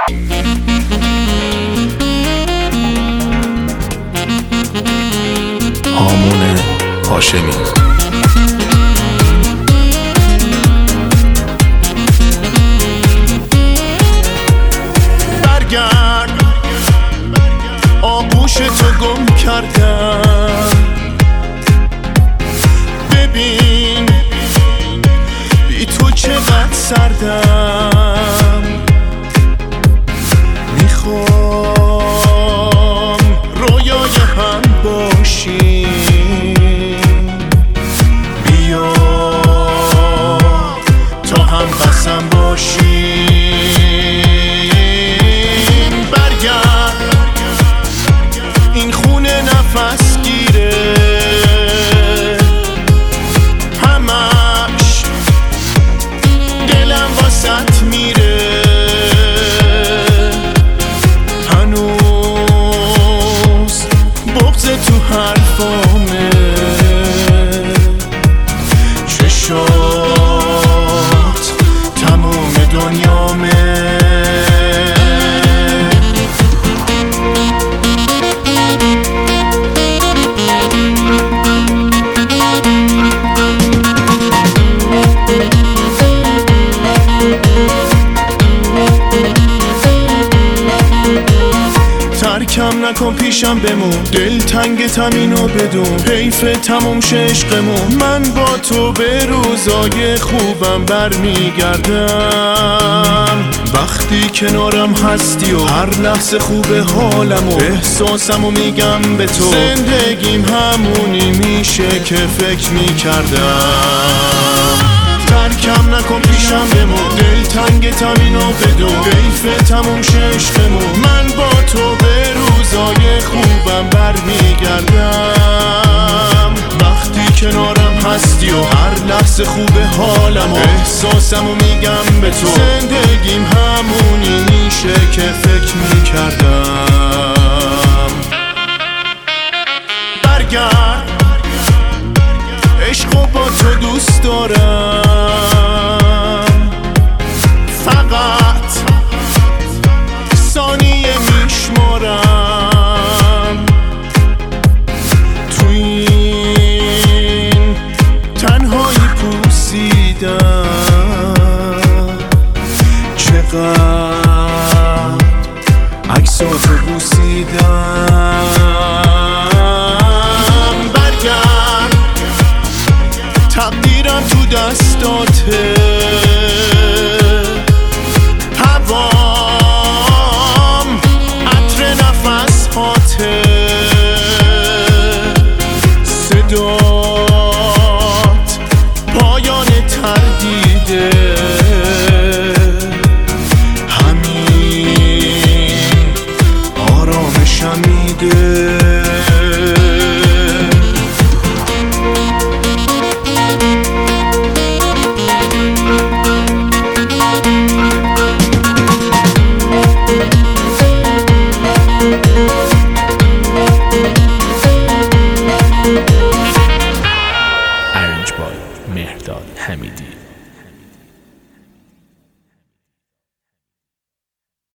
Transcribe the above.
هامون هاشمی. برگرد آغوش تو گم کردم، ببین بی تو چقدر سردم. میخوام رویای هم باشیم، بیا تا هم قسم باشیم. برگرد این خونه نفس گیره، همش دلم واسط میره. هنوز بغض تو حرفامه، چشات تموم دنیامه. ترکم نکن پیشم بمون، دل تنگتم اینو بدون. حیف تموم شه عشقمون، من با تو به روزای خوبم برمیگردم. وقتی کنارم هستی و هر لحظه خوبه حالم و احساسمو میگم به تو. زندگیم همونی میشه که فکر میکردم. ترکم نکن پیشم بمون، دل تنگتم اینو بدون. حیف تموم شه عشقمون، من با تو به روزای خوبم برمیگردم. وقتی کنارم هستی و هر لحظه خوبه حالم و احساسمو میگم به تو. زندگیم همونی میشه که فکر میکردم. برگرد عشقو با تو دوست دارم،